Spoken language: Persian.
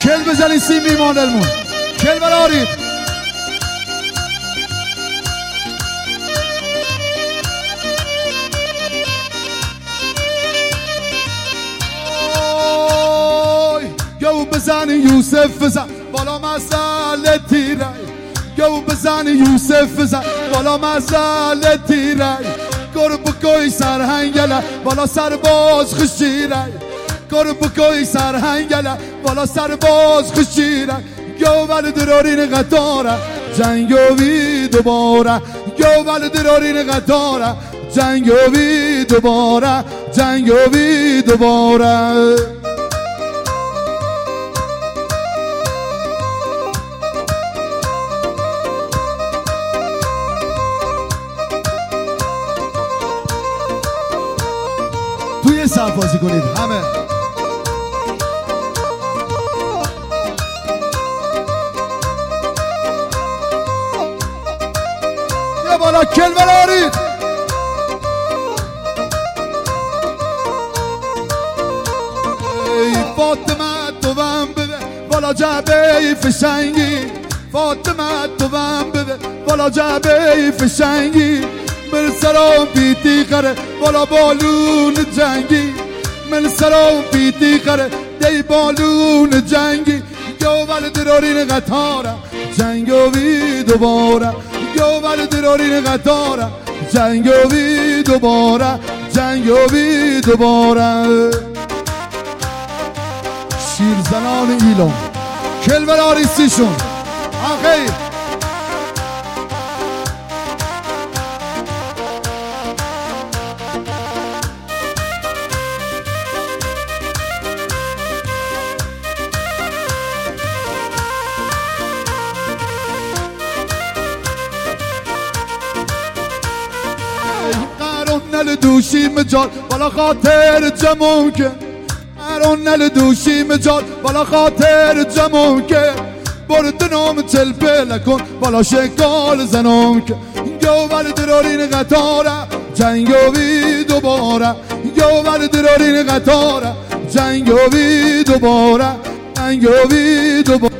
کل بزنید سیم میمانلمون کل برارید. گو بزن یوسف بزن بالا مسئله تیره. گو بزن یوسف بزن بالا مسئله تیره. گرب کوی سرهنگله بالا سرباز خشیره. گرب کوی سرهنگله بالا سرباز خشیره. گوول درارین قطاره جنگوی دوباره. گوول درارین قطاره جنگوی دوباره. جنگوی دوباره. توی صف بازی کنید همه. یه بالا کل برارید. ای فاطمه تو بم بده بالا جعبه فشنگی. فاطمه تو بم بده بالا جعبه فشنگی. من سلام بیتی خره بالا بالون جنگی. من سلام بیتی خره دی بالون جنگی. گوول درارین قطاره جنگوی دوباره. گوول درارین قطاره جنگوی دوباره. جنگوی دوباره. شیرزنان ایلام کل براری سیشون آخیر. قرون دوشی مجال بالا خاطر جمون که. قرون دوشی مجال بالا خاطر جمون که. برد نام چلپه لکن بالا شکال زنون که. گوول درارین قطاره جنگوی دوباره. گوول درارین قطاره جنگوی دوباره. جنگوی دوباره.